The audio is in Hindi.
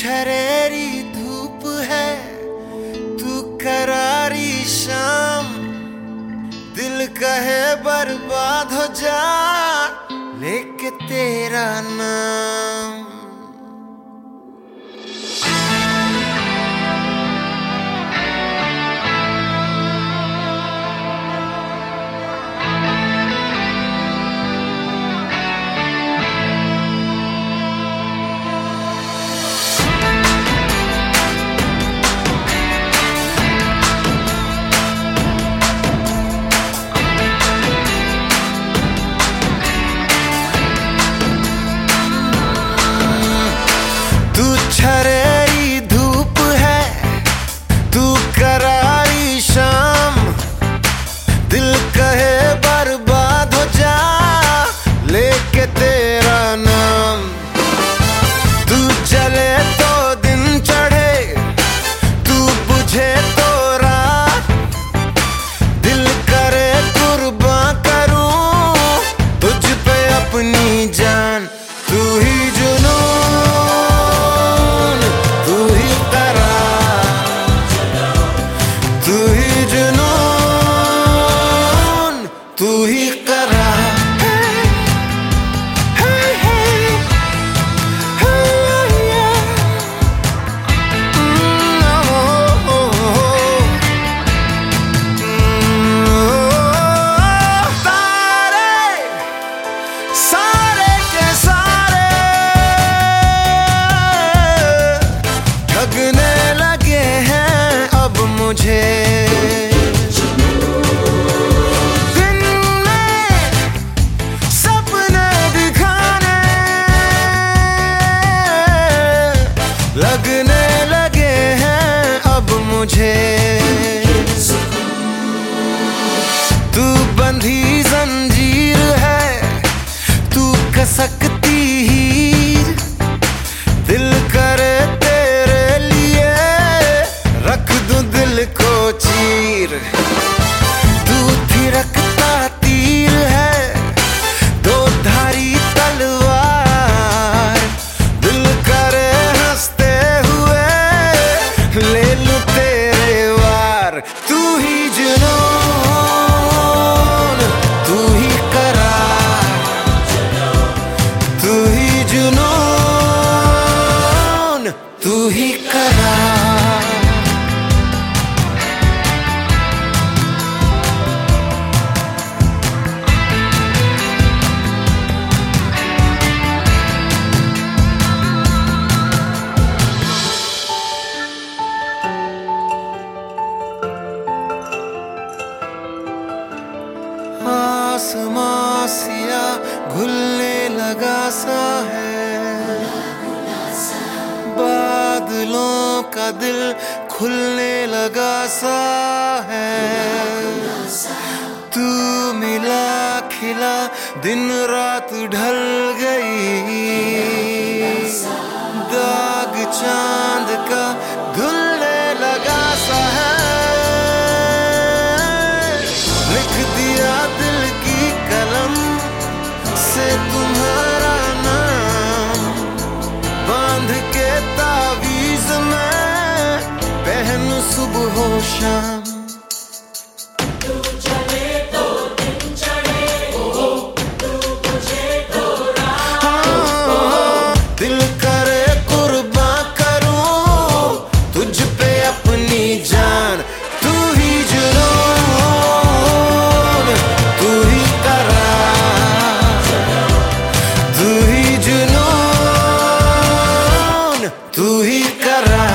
छरेरी धूप है, तू करारी शाम, दिल कहे बर्बाद हो जा लेके तेरा नाम। छरेरी धूप है, तू करारी शाम, दिल कहे बर्बाद हो जा लेके तेरा नाम। तू जले तो दिन चढ़े, तू बुझे तो रात, दिल करे कुर्बान करूं तुझ पे अपनी जान। तू ही जुनून, तू ही करा, सारे के सारे ठगने लगे हैं अब मुझे। लगने लगे हैं अब मुझे, तू बंधी जंजीर है, तू कसकती हीर, दिल करे तेरे लिए रख दूं दिल को चीर। तू थिरकता तीर है, दो धारी तलवार, दिल करे ले लूं तेरे वार। तू ही जुनून, तू ही करार, तू ही जुनून, तू ही करार। आसमां सिया घुलने लगा सा है, बादलों का दिल खुलने लगा सा है। तू मिला खिला दिन रात ढल गई, दाग चांद का धुलने लगा सा है। लिख दिया दिल की कलम से तुम्हारा नाम, बांध के तावीज में पहनूं सुबह हो शाम। तू चले तो दिन चढ़े, तू बुझे तो रात, दिल करे कुर्बान करूं तुझ पे अपनी जान। तू ही जुनून, तू ही करार, तू ही जुनून, तू ही करार।